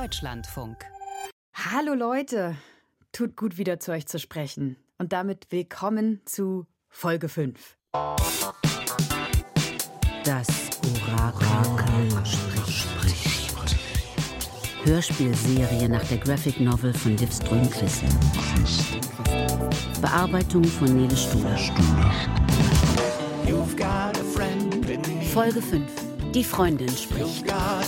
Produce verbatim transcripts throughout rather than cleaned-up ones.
Deutschlandfunk. Hallo Leute, tut gut wieder zu euch zu sprechen. Und damit willkommen zu Folge fünf. Das Orakel spricht. Hörspielserie nach der Graphic Novel von Liv Strömquist. Bearbeitung von Nele Studer. Folge fünf. Die Freundin spricht.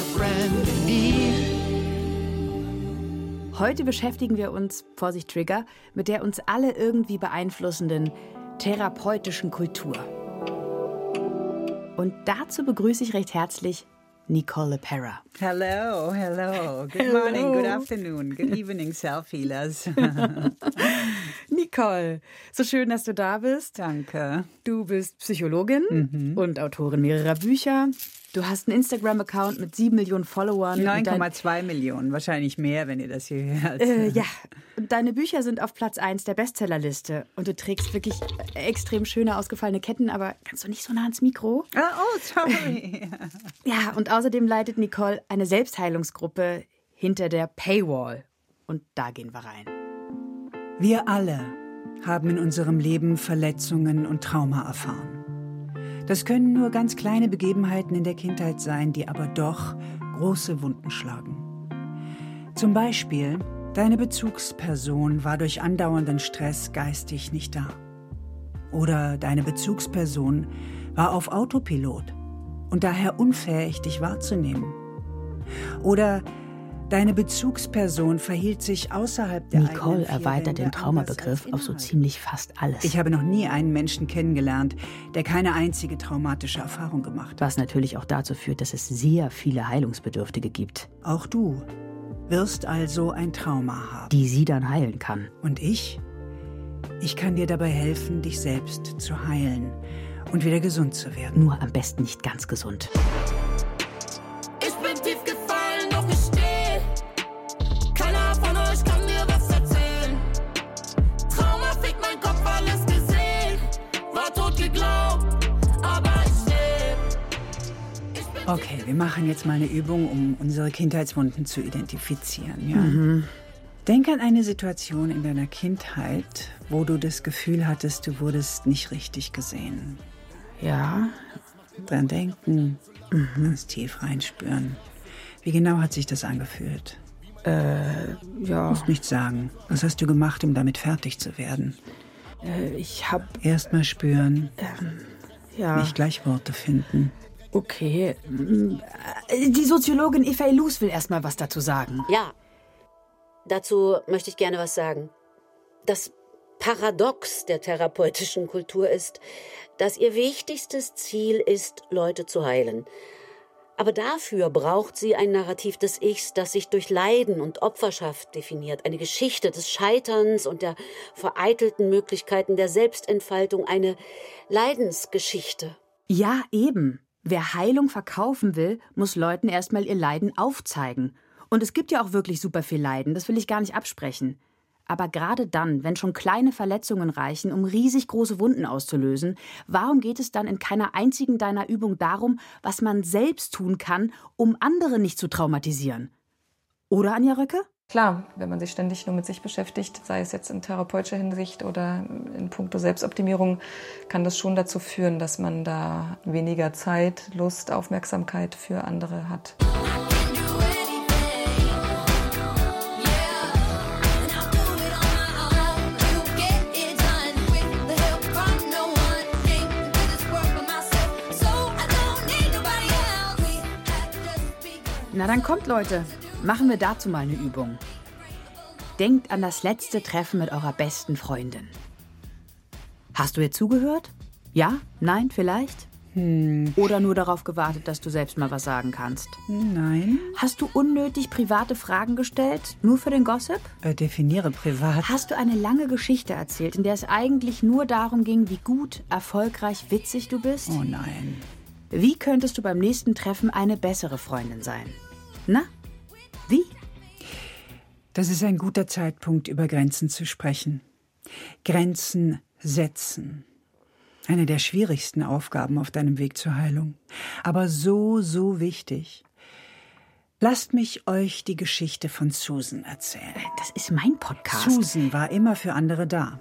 Heute beschäftigen wir uns, Vorsicht Trigger, mit der uns alle irgendwie beeinflussenden therapeutischen Kultur. Und dazu begrüße ich recht herzlich Nicole LePera. Hello, hello. Good Hello. morning, good afternoon, good evening, Selfie-lers. Nicole, so schön, dass du da bist. Danke. Du bist Psychologin mhm. und Autorin mehrerer Bücher. Du hast einen Instagram-Account mit sieben Millionen Followern. neun Komma zwei Millionen, wahrscheinlich mehr, wenn ihr das hier hört. Äh, ja, und deine Bücher sind auf Platz eins der Bestsellerliste. Und du trägst wirklich extrem schöne, ausgefallene Ketten, aber kannst du nicht so nah ans Mikro? Oh, oh sorry. Ja, und außerdem leitet Nicole eine Selbstheilungsgruppe hinter der Paywall. Und da gehen wir rein. Wir alle haben in unserem Leben Verletzungen und Trauma erfahren. Das können nur ganz kleine Begebenheiten in der Kindheit sein, die aber doch große Wunden schlagen. Zum Beispiel, deine Bezugsperson war durch andauernden Stress geistig nicht da. Oder deine Bezugsperson war auf Autopilot und daher unfähig, dich wahrzunehmen. Oder deine Bezugsperson verhielt sich außerhalb der Nicole erweitert den Traumabegriff auf so ziemlich fast alles. Ich habe noch nie einen Menschen kennengelernt, der keine einzige traumatische Erfahrung gemacht hat. Was natürlich auch dazu führt, dass es sehr viele Heilungsbedürftige gibt. Auch du wirst also ein Trauma haben. Die sie dann heilen kann. Und ich? Ich kann dir dabei helfen, dich selbst zu heilen und wieder gesund zu werden. Nur am besten nicht ganz gesund. Ich bin tief gefallen, doch ich stehe. Keiner von euch kann mir was erzählen. Trauma fickt mein Kopf, alles gesehen. War tot geglaubt, aber ich lebe. Okay, wir machen jetzt mal eine Übung, um unsere Kindheitswunden zu identifizieren. Ja? Mhm. Denk an eine Situation in deiner Kindheit, wo du das Gefühl hattest, du wurdest nicht richtig gesehen. Ja. Dran denken, mhm. ganz tief reinspüren. Wie genau hat sich das angefühlt? Äh, ja. Du musst nichts sagen. Was hast du gemacht, um damit fertig zu werden? Äh, ich hab... Erst mal spüren, Ähm, ja. nicht gleich Worte finden. Okay. Die Soziologin Eva Illouz will erst mal was dazu sagen. Ja, dazu möchte ich gerne was sagen. Das Paradox der therapeutischen Kultur ist, dass ihr wichtigstes Ziel ist, Leute zu heilen. Aber dafür braucht sie ein Narrativ des Ichs, das sich durch Leiden und Opferschaft definiert. Eine Geschichte des Scheiterns und der vereitelten Möglichkeiten der Selbstentfaltung. Eine Leidensgeschichte. Ja, eben. Wer Heilung verkaufen will, muss Leuten erstmal ihr Leiden aufzeigen. Und es gibt ja auch wirklich super viel Leiden, das will ich gar nicht absprechen. Aber gerade dann, wenn schon kleine Verletzungen reichen, um riesig große Wunden auszulösen, warum geht es dann in keiner einzigen deiner Übungen darum, was man selbst tun kann, um andere nicht zu traumatisieren? Oder, Anja Röcke? Klar, wenn man sich ständig nur mit sich beschäftigt, sei es jetzt in therapeutischer Hinsicht oder in puncto Selbstoptimierung, kann das schon dazu führen, dass man da weniger Zeit, Lust, Aufmerksamkeit für andere hat. Na dann kommt, Leute, machen wir dazu mal eine Übung. Denkt an das letzte Treffen mit eurer besten Freundin. Hast du ihr zugehört? Ja? Nein? Vielleicht? Hm. Oder nur darauf gewartet, dass du selbst mal was sagen kannst? Nein. Hast du unnötig private Fragen gestellt, nur für den Gossip? Äh, definiere privat. Hast du eine lange Geschichte erzählt, in der es eigentlich nur darum ging, wie gut, erfolgreich, witzig du bist? Oh nein. Wie könntest du beim nächsten Treffen eine bessere Freundin sein? Na? Wie? Das ist ein guter Zeitpunkt, über Grenzen zu sprechen. Grenzen setzen. Eine der schwierigsten Aufgaben auf deinem Weg zur Heilung. Aber so, so wichtig. Lasst mich euch die Geschichte von Susan erzählen. Das ist mein Podcast. Susan war immer für andere da.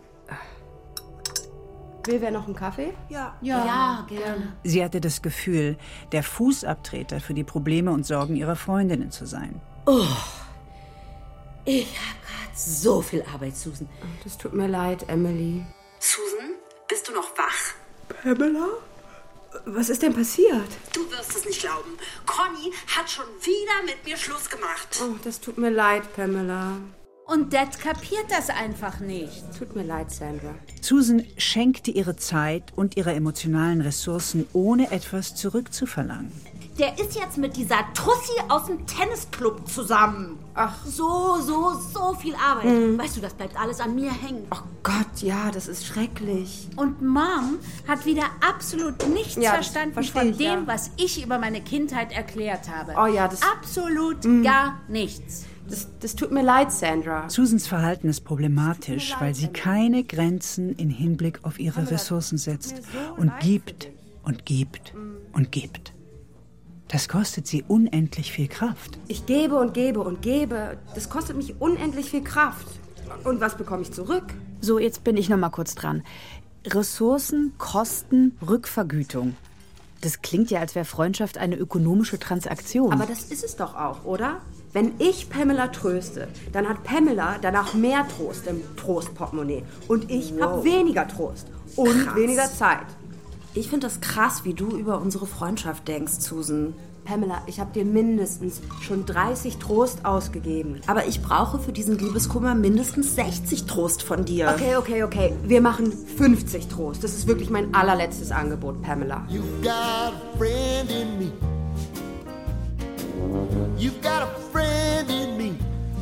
Will wer noch einen Kaffee? Ja. Ja, ja, gerne. Sie hatte das Gefühl, der Fußabtreter für die Probleme und Sorgen ihrer Freundinnen zu sein. Oh, ich habe gerade so viel Arbeit, Susan. Das tut mir leid, Emily. Susan, bist du noch wach? Pamela? Was ist denn passiert? Du wirst es nicht glauben. Conny hat schon wieder mit mir Schluss gemacht. Oh, das tut mir leid, Pamela. Und Dad kapiert das einfach nicht. Tut mir leid, Sandra. Susan schenkte ihre Zeit und ihre emotionalen Ressourcen, ohne etwas zurückzuverlangen. Der ist jetzt mit dieser Tussi aus dem Tennisclub zusammen. Ach. So, so, so viel Arbeit. Mhm. Weißt du, das bleibt alles an mir hängen. Oh Gott, ja, das ist schrecklich. Und Mom hat wieder absolut nichts ja, verstanden ich, von dem, ja. was ich über meine Kindheit erklärt habe. Oh ja, das... Absolut mhm. gar nichts. Das, das tut mir leid, Sandra. Susans Verhalten ist problematisch, leid, weil sie keine Grenzen in Hinblick auf ihre Ressourcen setzt und gibt und gibt und gibt. Das kostet sie unendlich viel Kraft. Ich gebe und gebe und gebe. Das kostet mich unendlich viel Kraft. Und was bekomme ich zurück? So, jetzt bin ich noch mal kurz dran. Ressourcen, Kosten, Rückvergütung. Das klingt ja, als wäre Freundschaft eine ökonomische Transaktion. Aber das ist es doch auch, oder? Wenn ich Pamela tröste, dann hat Pamela danach mehr Trost im Trostportemonnaie. Und ich wow. habe weniger Trost und krass. Weniger Zeit. Ich finde das krass, wie du über unsere Freundschaft denkst, Susan. Pamela, ich habe dir mindestens schon dreißig Trost ausgegeben. Aber ich brauche für diesen Liebeskummer mindestens sechzig Trost von dir. Okay, okay, okay. Wir machen fünfzig Trost. Das ist wirklich mein allerletztes Angebot, Pamela. You've got a friend in me. You've got a friend in me.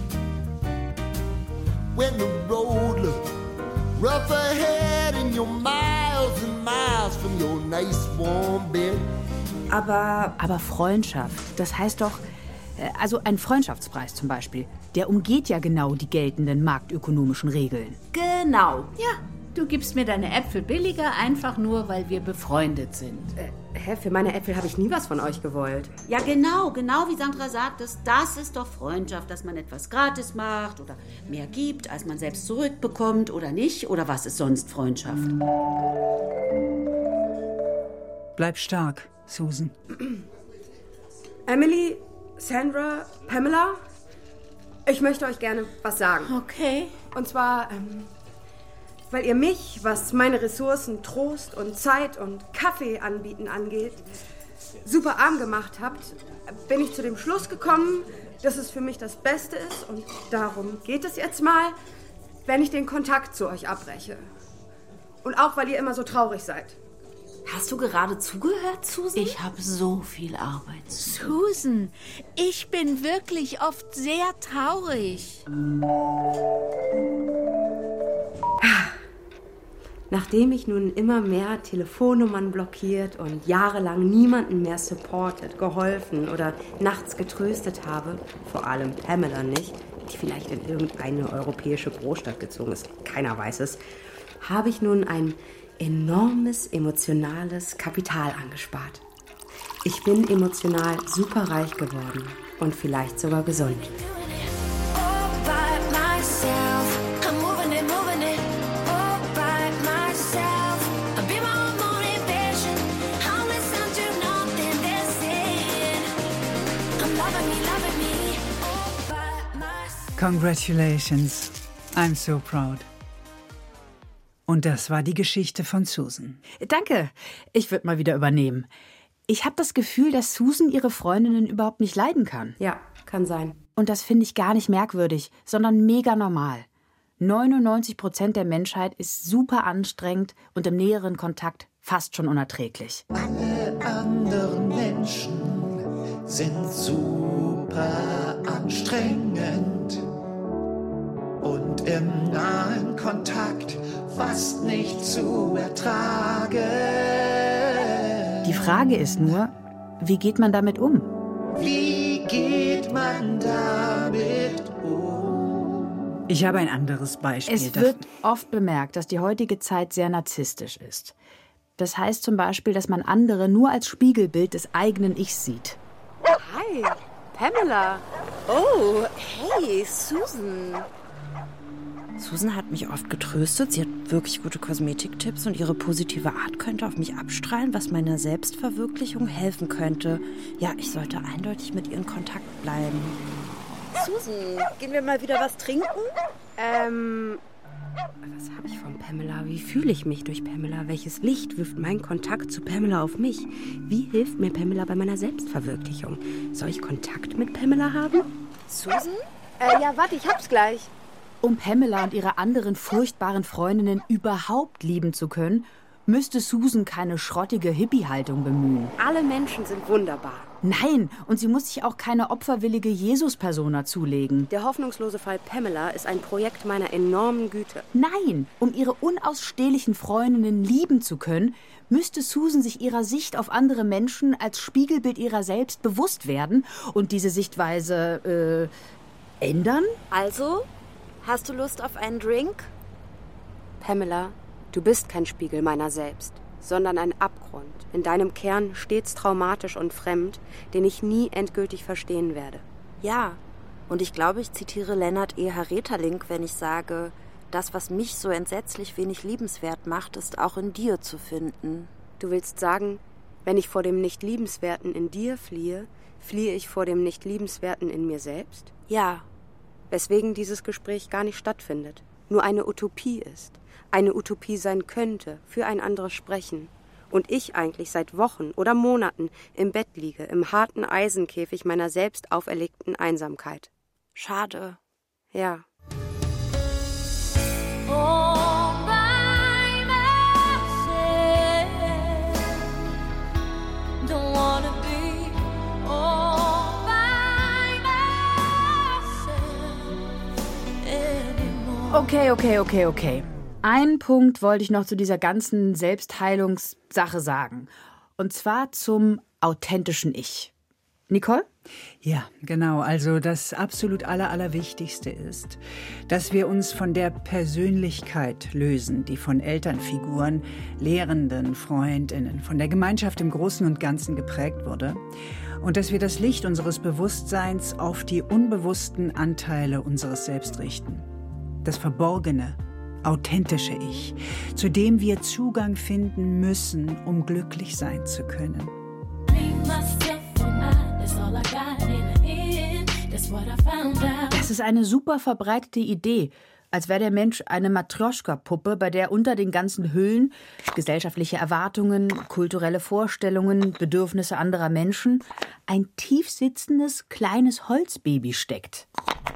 When the road looks rough ahead and you're miles and miles from your nice warm bed. Aber, aber Freundschaft, das heißt doch, also ein Freundschaftspreis zum Beispiel, der umgeht ja genau die geltenden marktökonomischen Regeln. Genau. Ja, du gibst mir deine Äpfel billiger, einfach nur, weil wir befreundet sind. Äh, hä, für meine Äpfel habe ich nie was von euch gewollt. Ja, genau, genau wie Sandra sagt, das, das ist doch Freundschaft, dass man etwas gratis macht oder mehr gibt, als man selbst zurückbekommt oder nicht. Oder was ist sonst Freundschaft? Bleib stark, Susan. Emily, Sandra, Pamela, ich möchte euch gerne was sagen. Okay. Und zwar, ähm, weil ihr mich, was meine Ressourcen, Trost und Zeit und Kaffee anbieten angeht, super arm gemacht habt, bin ich zu dem Schluss gekommen, dass es für mich das Beste ist und darum geht es jetzt mal, wenn ich den Kontakt zu euch abbreche. Und auch, weil ihr immer so traurig seid. Hast du gerade zugehört, Susan? Ich habe so viel Arbeit. Susan, ich bin wirklich oft sehr traurig. Nachdem ich nun immer mehr Telefonnummern blockiert und jahrelang niemanden mehr supportet, geholfen oder nachts getröstet habe, vor allem Pamela nicht, die vielleicht in irgendeine europäische Großstadt gezogen ist, keiner weiß es, habe ich nun ein enormes emotionales Kapital angespart. Ich bin emotional superreich geworden und vielleicht sogar gesund. Congratulations. I'm so proud. Und das war die Geschichte von Susan. Danke. Ich würde mal wieder übernehmen. Ich habe das Gefühl, dass Susan ihre Freundinnen überhaupt nicht leiden kann. Ja, kann sein. Und das finde ich gar nicht merkwürdig, sondern mega normal. neunundneunzig Prozent der Menschheit ist super anstrengend und im näheren Kontakt fast schon unerträglich. Alle anderen Menschen sind super anstrengend und im nahen Kontakt fast nicht zu ertragen. Die Frage ist nur, wie geht man damit um? Wie geht man damit um? Ich habe ein anderes Beispiel. Es wird oft bemerkt, dass die heutige Zeit sehr narzisstisch ist. Das heißt zum Beispiel, dass man andere nur als Spiegelbild des eigenen Ichs sieht. Hi. Pamela. Oh, hey, Susan. Susan hat mich oft getröstet. Sie hat wirklich gute Kosmetiktipps und ihre positive Art könnte auf mich abstrahlen, was meiner Selbstverwirklichung helfen könnte. Ja, ich sollte eindeutig mit ihr in Kontakt bleiben. Susan, gehen wir mal wieder was trinken? Ähm, was habe ich von Pamela? Wie fühle ich mich durch Pamela? Welches Licht wirft mein Kontakt zu Pamela auf mich? Wie hilft mir Pamela bei meiner Selbstverwirklichung? Soll ich Kontakt mit Pamela haben? Susan? Äh, ja, warte, ich hab's gleich. Um Pamela und ihre anderen furchtbaren Freundinnen überhaupt lieben zu können, müsste Susan keine schrottige Hippie-Haltung bemühen. Alle Menschen sind wunderbar. Nein, und sie muss sich auch keine opferwillige Jesus-Persona zulegen. Der hoffnungslose Fall Pamela ist ein Projekt meiner enormen Güte. Nein, um ihre unausstehlichen Freundinnen lieben zu können, müsste Susan sich ihrer Sicht auf andere Menschen als Spiegelbild ihrer selbst bewusst werden und diese Sichtweise, äh, ändern? Also, hast du Lust auf einen Drink? Pamela, du bist kein Spiegel meiner selbst, sondern ein Abgrund, in deinem Kern stets traumatisch und fremd, den ich nie endgültig verstehen werde. Ja, und ich glaube, ich zitiere Lennart E. Hareterling, wenn ich sage, das, was mich so entsetzlich wenig liebenswert macht, ist auch in dir zu finden. Du willst sagen, wenn ich vor dem Nicht-Liebenswerten in dir fliehe, fliehe ich vor dem Nicht-Liebenswerten in mir selbst? Ja. Weswegen dieses Gespräch gar nicht stattfindet, nur eine Utopie ist, eine Utopie sein könnte, für ein anderes Sprechen. Und ich eigentlich seit Wochen oder Monaten im Bett liege, im harten Eisenkäfig meiner selbst auferlegten Einsamkeit. Schade. Ja. Okay, okay, okay, okay. Einen Punkt wollte ich noch zu dieser ganzen Selbstheilungssache sagen. Und zwar zum authentischen Ich. Nicole? Ja, genau. Also das absolut aller, allerwichtigste ist, dass wir uns von der Persönlichkeit lösen, die von Elternfiguren, Lehrenden, Freundinnen, von der Gemeinschaft im Großen und Ganzen geprägt wurde. Und dass wir das Licht unseres Bewusstseins auf die unbewussten Anteile unseres Selbst richten. Das verborgene, authentische Ich, zu dem wir Zugang finden müssen, um glücklich sein zu können. Das ist eine super verbreitete Idee, als wäre der Mensch eine Matrjoschka-Puppe, bei der unter den ganzen Hüllen gesellschaftliche Erwartungen, kulturelle Vorstellungen, Bedürfnisse anderer Menschen ein tief sitzendes, kleines Holzbaby steckt.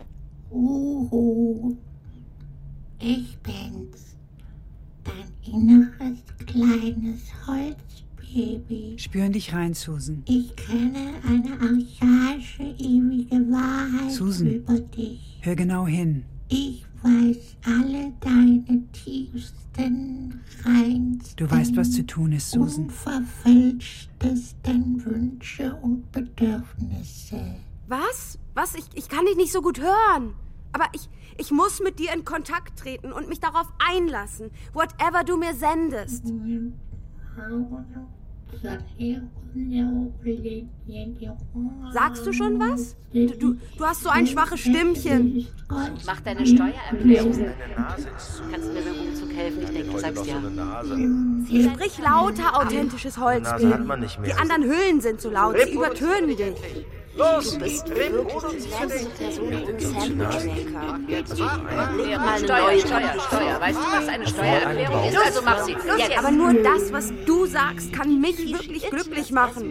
Uhu. Ich bin's, dein inneres kleines Holzbaby. Spür in dich rein, Susan. Ich kenne eine archaische, ewige Wahrheit Susan, über dich. Hör genau hin. Ich weiß alle deine tiefsten, reinsten, du weißt, was zu tun ist, Susan. Unverfälschtesten Wünsche und Bedürfnisse. Was? Was? Ich, ich kann dich nicht so gut hören. Aber ich, ich muss mit dir in Kontakt treten und mich darauf einlassen. Whatever du mir sendest. Sagst du schon was? Du, du, du hast so ein schwaches Stimmchen. Mach deine Steuererklärung. Kannst du mir beim Umzug helfen? Ich denke, du sagst ja. Sprich lauter, authentisches Holzbaby. Die anderen Hüllen sind so laut, sie übertönen dich. Los, du bist wirklich die letzte Person im Sandwich-Maker. Mal eine neue Steuer, Steuer. Weißt du, was eine Steuererklärung ist? Also mach sie. Los jetzt. Aber nur das, was du sagst, kann mich wirklich glücklich machen.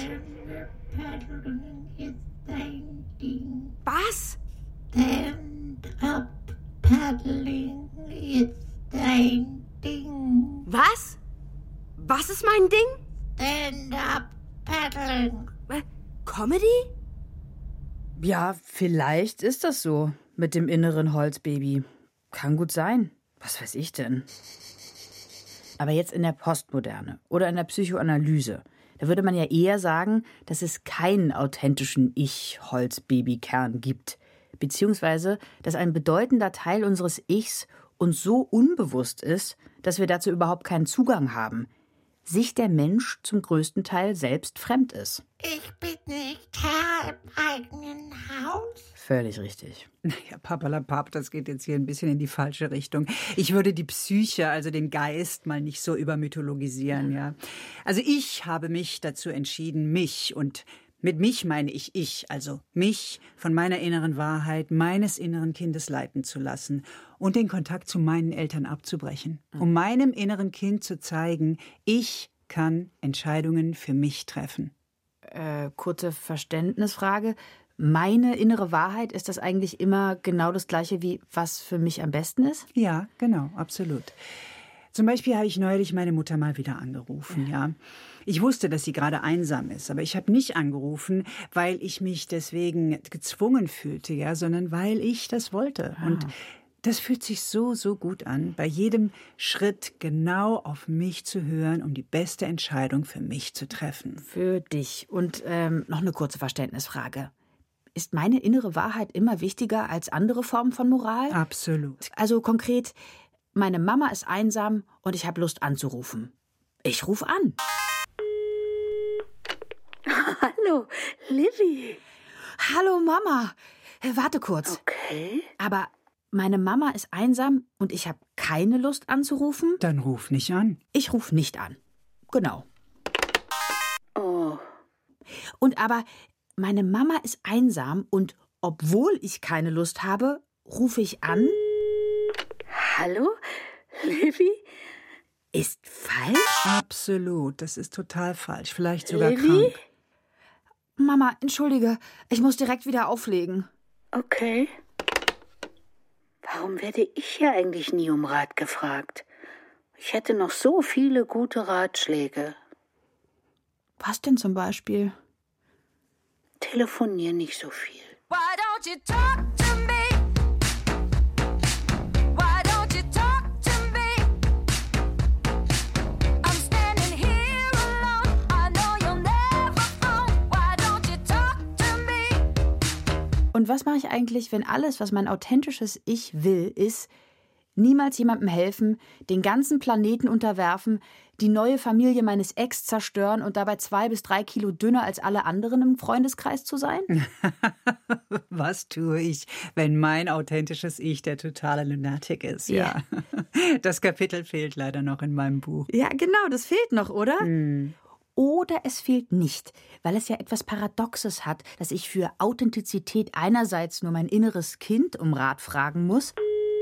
Was? Stand-up paddling ist dein Ding. Was? Was ist mein Ding? Stand-up paddling. Comedy? Ja, vielleicht ist das so mit dem inneren Holzbaby. Kann gut sein. Was weiß ich denn? Aber jetzt in der Postmoderne oder in der Psychoanalyse, da würde man ja eher sagen, dass es keinen authentischen Ich-Holzbaby-Kern gibt. Beziehungsweise, dass ein bedeutender Teil unseres Ichs uns so unbewusst ist, dass wir dazu überhaupt keinen Zugang haben. sich der Mensch zum größten Teil selbst fremd ist. Ich bin nicht Herr im eigenen Haus. Völlig richtig. Ja, papalapap, das geht jetzt hier ein bisschen in die falsche Richtung. Ich würde die Psyche, also den Geist, mal nicht so übermythologisieren, ja. Also ich habe mich dazu entschieden, mich, und mit mich meine ich ich, also mich von meiner inneren Wahrheit, meines inneren Kindes leiten zu lassen und den Kontakt zu meinen Eltern abzubrechen, um meinem inneren Kind zu zeigen, ich kann Entscheidungen für mich treffen. Äh, kurze Verständnisfrage. Meine innere Wahrheit, ist das eigentlich immer genau das Gleiche wie was für mich am besten ist? Ja, genau, absolut. Zum Beispiel habe ich neulich meine Mutter mal wieder angerufen, ja. Ich wusste, dass sie gerade einsam ist, aber ich habe nicht angerufen, weil ich mich deswegen gezwungen fühlte, ja, sondern weil ich das wollte. Ah. Und das fühlt sich so, so gut an, bei jedem Schritt genau auf mich zu hören, um die beste Entscheidung für mich zu treffen. Für dich. Und ähm, noch eine kurze Verständnisfrage. Ist meine innere Wahrheit immer wichtiger als andere Formen von Moral? Absolut. Also konkret, meine Mama ist einsam und ich habe Lust anzurufen. Ich rufe an. Hallo, Livy. Hallo, Mama. Warte kurz. Okay. Aber meine Mama ist einsam und ich habe keine Lust anzurufen? Dann ruf nicht an. Ich rufe nicht an. Genau. Oh. Und aber meine Mama ist einsam und obwohl ich keine Lust habe, rufe ich an. Hallo, Livy? Ist falsch? Absolut, das ist total falsch. Vielleicht sogar Livy? krank. Mama, entschuldige, ich muss direkt wieder auflegen. Okay. Warum werde ich hier eigentlich nie um Rat gefragt? Ich hätte noch so viele gute Ratschläge. Was denn zum Beispiel? Telefonier nicht so viel. Why don't you talk to me? Why don't you talk to me? I'm standing here alone. I know you'll never phone. Why don't you talk to me? Und was mache ich eigentlich, wenn alles, was mein authentisches Ich will, ist, niemals jemandem helfen, den ganzen Planeten unterwerfen, die neue Familie meines Ex zerstören und dabei zwei bis drei Kilo dünner als alle anderen im Freundeskreis zu sein? Was tue ich, wenn mein authentisches Ich der totale Lunatic ist? Ja. ja. Das Kapitel fehlt leider noch in meinem Buch. Ja, genau, das fehlt noch, oder? Hm. Oder es fehlt nicht, weil es ja etwas Paradoxes hat, dass ich für Authentizität einerseits nur mein inneres Kind um Rat fragen muss.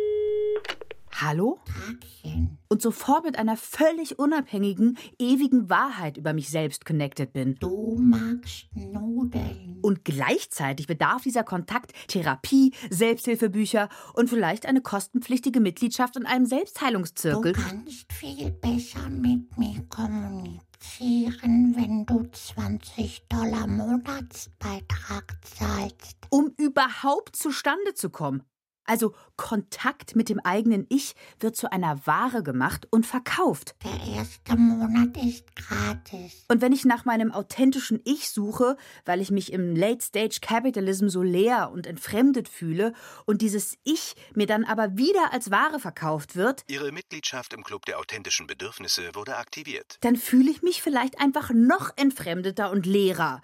Hallo? Tagchen. Und sofort mit einer völlig unabhängigen, ewigen Wahrheit über mich selbst connected bin. Du magst Nudeln. Und gleichzeitig bedarf dieser Kontakt Therapie, Selbsthilfebücher und vielleicht eine kostenpflichtige Mitgliedschaft in einem Selbstheilungszirkel. Du kannst viel besser mit mir kommunizieren, wenn du zwanzig Dollar Monatsbeitrag zahlst. Um überhaupt zustande zu kommen. Also Kontakt mit dem eigenen Ich wird zu einer Ware gemacht und verkauft. Der erste Monat ist gratis. Und wenn ich nach meinem authentischen Ich suche, weil ich mich im Late-Stage-Capitalism so leer und entfremdet fühle und dieses Ich mir dann aber wieder als Ware verkauft wird, Ihre Mitgliedschaft im Club der authentischen Bedürfnisse wurde aktiviert. Dann fühle ich mich vielleicht einfach noch entfremdeter und leerer.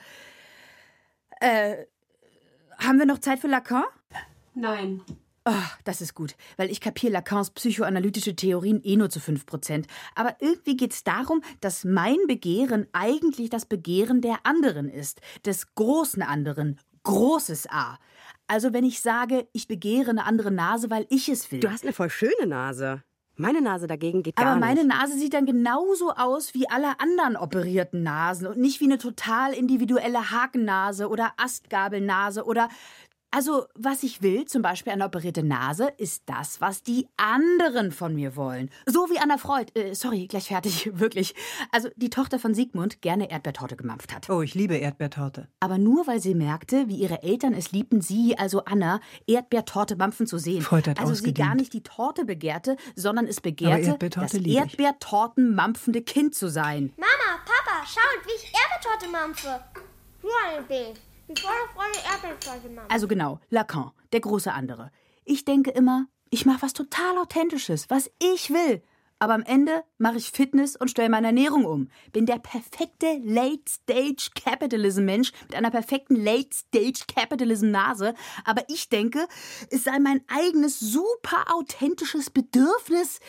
Äh, haben wir noch Zeit für Lacan? Nein. Oh, das ist gut, weil ich kapiere Lacans psychoanalytische Theorien eh nur zu fünf Prozent. Aber irgendwie geht es darum, dass mein Begehren eigentlich das Begehren der anderen ist. Des großen anderen. Großes A. Also wenn ich sage, ich begehre eine andere Nase, weil ich es will. Du hast eine voll schöne Nase. Meine Nase dagegen geht gar Aber nicht. meine Nase sieht dann genauso aus wie alle anderen operierten Nasen und nicht wie eine total individuelle Hakennase oder Astgabelnase oder... Also, was ich will, zum Beispiel eine operierte Nase, ist das, was die anderen von mir wollen. So wie Anna Freud, äh, sorry, gleich fertig, wirklich. Also, die Tochter von Sigmund gerne Erdbeertorte gemampft hat. Oh, ich liebe Erdbeertorte. Aber nur, weil sie merkte, wie ihre Eltern es liebten, sie, also Anna, Erdbeertorte mampfen zu sehen. Freud hat also ausgedient. sie gar nicht die Torte begehrte, sondern es begehrte, Erdbeertorte das liebe ich. Erdbeertorten mampfende Kind zu sein. Mama, Papa, schaut, wie ich Erdbeertorte mampfe. Nur ein Bild. Wie voll Freude Erdbeertorte mampfe. Also genau, Lacan, der große andere. Ich denke immer, ich mache was total Authentisches, was ich will. Aber am Ende mache ich Fitness und stelle meine Ernährung um. Bin der perfekte Late-Stage-Capitalism-Mensch mit einer perfekten Late-Stage-Capitalism-Nase. Aber ich denke, es sei mein eigenes super authentisches Bedürfnis.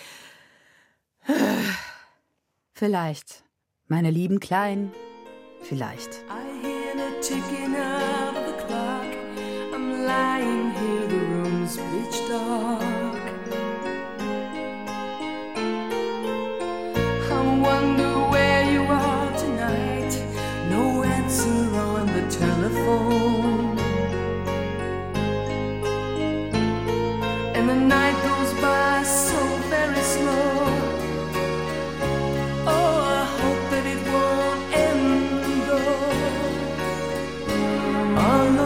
Vielleicht, meine lieben Kleinen, vielleicht. I hear the ticking of the clock. I'm lying here, the room's pitch dark. I wonder where you are tonight. No answer on the telephone. And the night goes by so very slow. Oh, I hope that it won't end though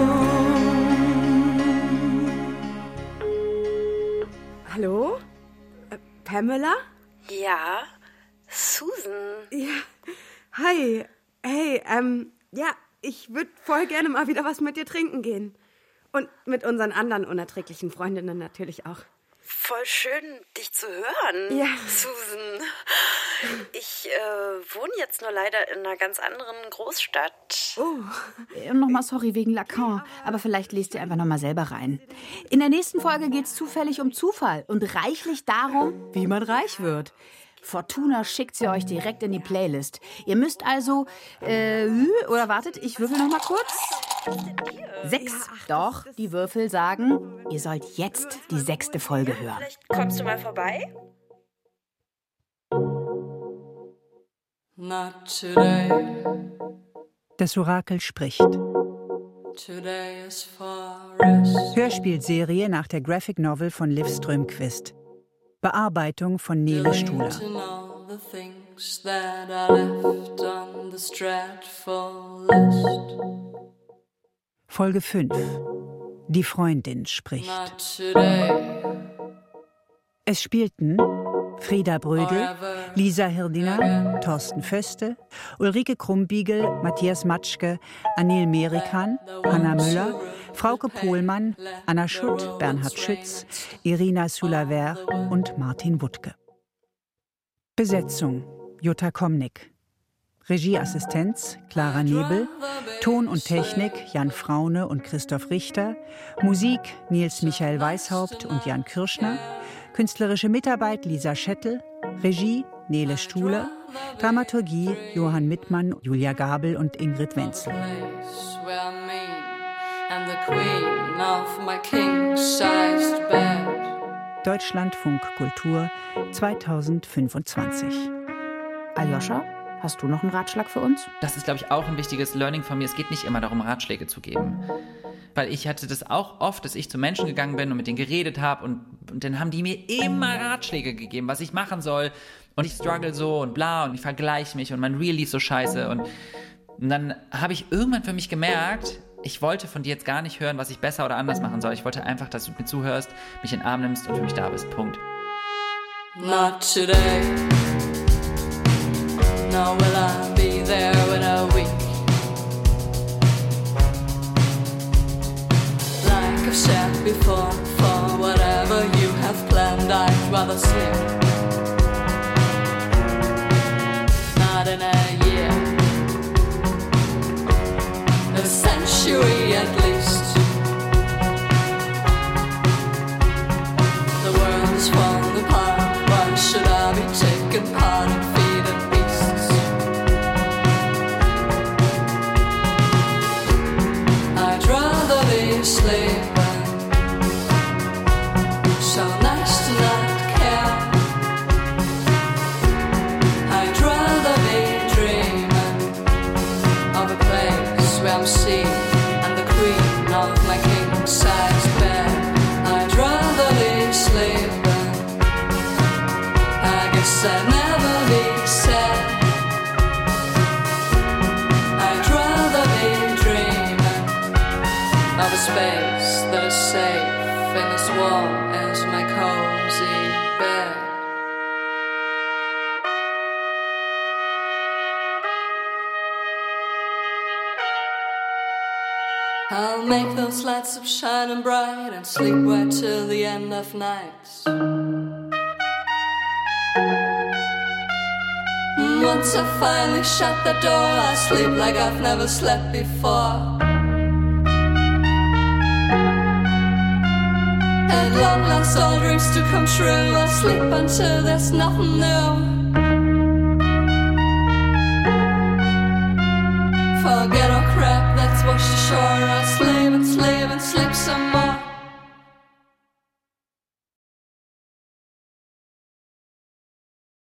alone. Hallo? Äh, Pamela? Ja, Susan. Ja. Hi. Hey, ähm, ja, ich würde voll gerne mal wieder was mit dir trinken gehen. Und mit unseren anderen unerträglichen Freundinnen natürlich auch. Voll schön, dich zu hören, ja. Susan. Ich äh, wohne jetzt nur leider in einer ganz anderen Großstadt. Oh. Nochmal sorry wegen Lacan, aber vielleicht lest ihr einfach nochmal selber rein. In der nächsten Folge geht es zufällig um Zufall und reichlich darum, wie man reich wird. Fortuna schickt sie euch direkt in die Playlist. Ihr müsst also, äh, oder wartet, ich würfel noch mal kurz. Sechs. Doch, die Würfel sagen, ihr sollt jetzt die sechste Folge hören. Vielleicht kommst du mal vorbei? Not today. Das Orakel spricht. Today is forest. Hörspielserie nach der Graphic Novel von Liv Strömquist. Bearbeitung von Nele Stuhler. Folge fünf. Die Freundin spricht. Es spielten Frieda Brödel, Lisa Hirdinger, Thorsten Föste, Ulrike Krumbiegel, Matthias Matschke, Anil Merikan, Hanna Müller, Frauke Pohlmann, Anna Schutt, Bernhard Schütz, Irina Sulaver und Martin Wuttke. Besetzung: Jutta Komnick. Regieassistenz Clara Nebel, Ton und Technik Jan Fraune und Christoph Richter, Musik Nils Michael Weishaupt und Jan Kirschner, künstlerische Mitarbeit Lisa Schettel, Regie Nele Stuhler, Dramaturgie Johann Mittmann, Julia Gabel und Ingrid Wenzel. Deutschlandfunk Kultur zweitausendfünfundzwanzig. Aljoscha, hast du noch einen Ratschlag für uns? Das ist, glaube ich, auch ein wichtiges Learning von mir. Es geht nicht immer darum, Ratschläge zu geben. Weil ich hatte das auch oft, dass ich zu Menschen gegangen bin und mit denen geredet habe und, und dann haben die mir immer Ratschläge gegeben, was ich machen soll und ich struggle so und bla und ich vergleiche mich und mein Reel lief so scheiße und, und dann habe ich irgendwann für mich gemerkt, ich wollte von dir jetzt gar nicht hören, was ich besser oder anders machen soll. Ich wollte einfach, dass du mir zuhörst, mich in den Arm nimmst und für mich da bist. Punkt. Not today. Now will I be there in a week? Like I've said before, for whatever you have planned, I'd rather sleep. Not in a year, a century at least. The world is falling apart. Why should I be taken part and feeding beasts? I'd rather be sleeping, so nice to not care. I'd rather be dreaming of a place where I'm seen and the queen of my king-size bed. I'd rather be sleeping, I guess I'd never be sad. I'd rather be dreaming of a space that is safe and as warm as my cozy bed. I'll make those lights up shining bright and sleep right till the end of night. once I finally shut the door, I sleep like I've never slept before. At long last all dreams to come true, I'll sleep until there's nothing new.